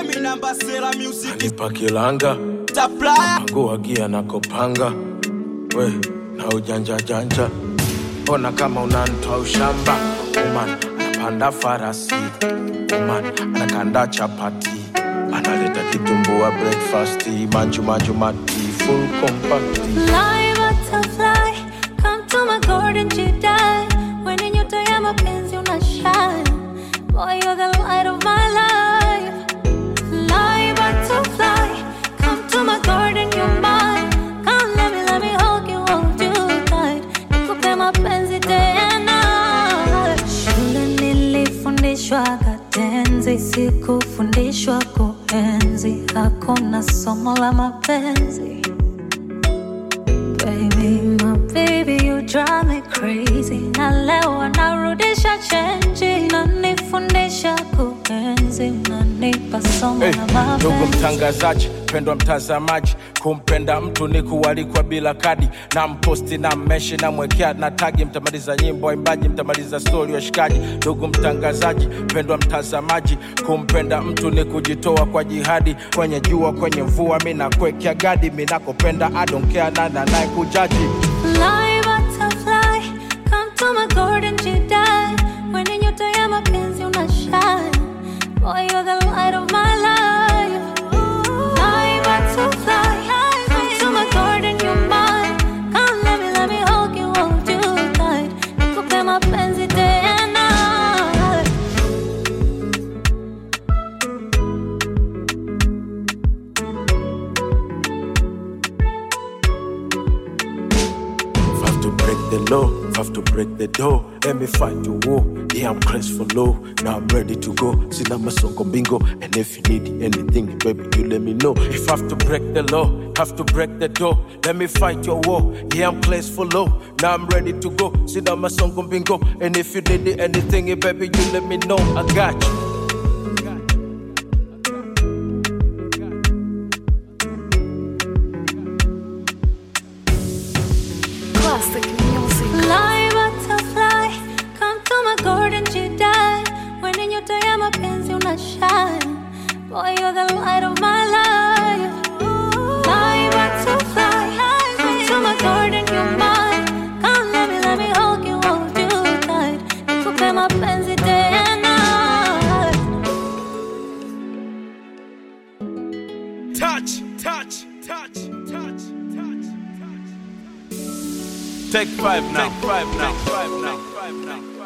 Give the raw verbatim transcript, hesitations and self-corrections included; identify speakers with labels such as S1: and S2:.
S1: Emi namba sera music.
S2: Alipa kilanga
S1: Taplaya
S2: kuagia na kopanga. We na ujanja janja. Ona kama unanitoa ushamba. Woman anapanda farasi. Woman anakanda chapati. Analeta kitumbua breakfast. Manju manju mati. Full compact.
S3: Fly butterfly, come to my garden Jedi. When in your day I'm a penzi una shine. Boy, you're the light of my life. Fly butterfly, come to my garden, you're mine. Come let me, let me hug you, hold you tight. Nikupe mapenzi day and night. Shule nilifundishwa katenzi, sikufundishwa kuenzi. Hakuna somo la mapenzi. Baby, my baby, you drive me crazy. Na leo narudisha change. Nanifundisha kuenzi. Nanipa somo la mapenzi.
S2: Ndugu mtangazaji, pendwa mtazamaji. Kumpenda mtu ni kualikwa bila kadi. Na mposti na meshi na mwekea na tagi. Mtamaliza nyimbo waimbaji, mtamaliza story washikaji. Ndugu mtangazaji, pendwa mtazamaji. Kumpenda mtu ni kujitoa kwa jihadi. Kwenye jua, kwenye mvua, mina kwekea gadi. Mina kupenda, I don't care, nana nae kujaji.
S3: Fly butterfly, come to my garden Jedi. When in your day I'm a penzi una shine. Boy, you're the light of my life. Fly butterfly, come to my garden, you're mine. Come let me, let me hug you, hold you tight. Nikupe mapenzi day and night.
S2: Have to break the law, have to break the door. Let me fight the war. Yeah, I'm crazy for low. Now I'm ready to go. Sina masongo bingo. And if you need anything, baby, you let me know. If I have to break the law, have to break the door. Let me fight your war. Yeah, I'm crazy for low. Now I'm ready to go. Sina masongo bingo. And if you need anything, baby, you let me know. I got you.
S3: Classic music. Fly butterfly, come to my garden Jedi. When in your day I'm a penzi una shine. Boy, you're the light of my life. Fly butterfly, come to my garden, you're mine. Come let me, let me hug you, hold you tight. Nikupe mapenzi day and night.
S2: Touch, touch, touch, touch, touch, touch. Take five now. Take five now. Take five now. Take five now.